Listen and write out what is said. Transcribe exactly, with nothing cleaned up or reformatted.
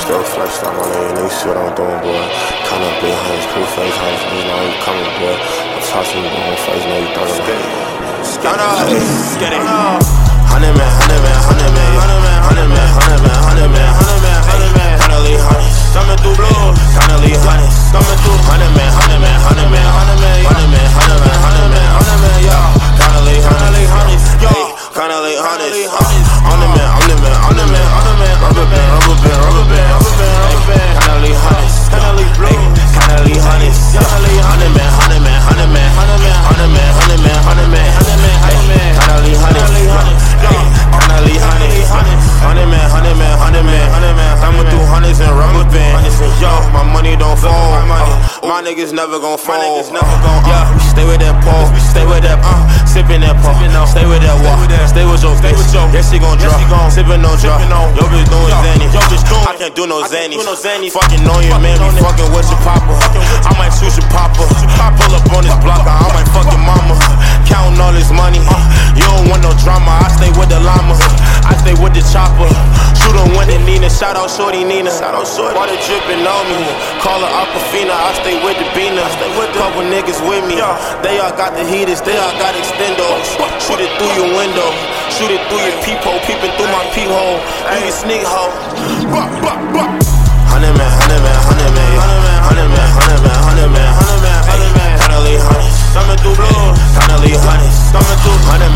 Still flexed on my nigga, nigga see what I'm doing, boy. Count up big hundreds, cool face, hundreds, you know you coming, boy. I'm tossing you down face, know you thugging. Skate it, skate it. Hundred man, hundred man, hundred man, hundred man, hundred man, hundred man, hundred man, hundred man, hundred man, hundred hundreds, coming through blue, hundred hundreds, coming through hundred man, hundred man, hundred man, hundred man, hundred man, hundred man, hundred man, hundred man, yo, hundred hundred hundreds, yo, hundred hundreds, on the man, on the man, on the man, on the man, rubber band, rubber band, rubber band, rubber band, rubber band, hundred hundreds, hundred blue, hundred hundreds, hundred man, hundred man, hundred man, hundred man, hundred man, hundred man, hundred man, hundred man, hundred man, hundred hundreds. Hundred hundreds, hundred man, hundred man, hundred man, hundred man, coming through hundreds and rubber band. Yo, my money don't fold. My niggas never gon' fold. Yeah, stay with that pole, stay with that, uh, sippin' that pole, stay with that walk, stay with your bitch. Yeah, she gon' drop, sippin' no drop. Yo, bitch doing Zanny, I can't do no Zanny. Fucking know you, man, be fucking with your papa. I might shoot your papa, pull up on this block, I might fuck your mama. Counting all this money, you don't want no drama. I stay with the llama, I stay with the chopper. Shoot on when it Nina, shout out Shorty Nina. Water drippin' on me, call her Aquafina. I stay with the Beaner, couple niggas with me. They all got the heaters, they all got extendos. Shoot it through your window, shoot it through your peephole, peeping through my peephole. You can sneak hoe. Hundred man, hundred man, hundred man, hundred man, hundred man, hundred man, hundred man, hundred man, hundred hundreds, coming through blue, hundred hundreds, coming through hundred.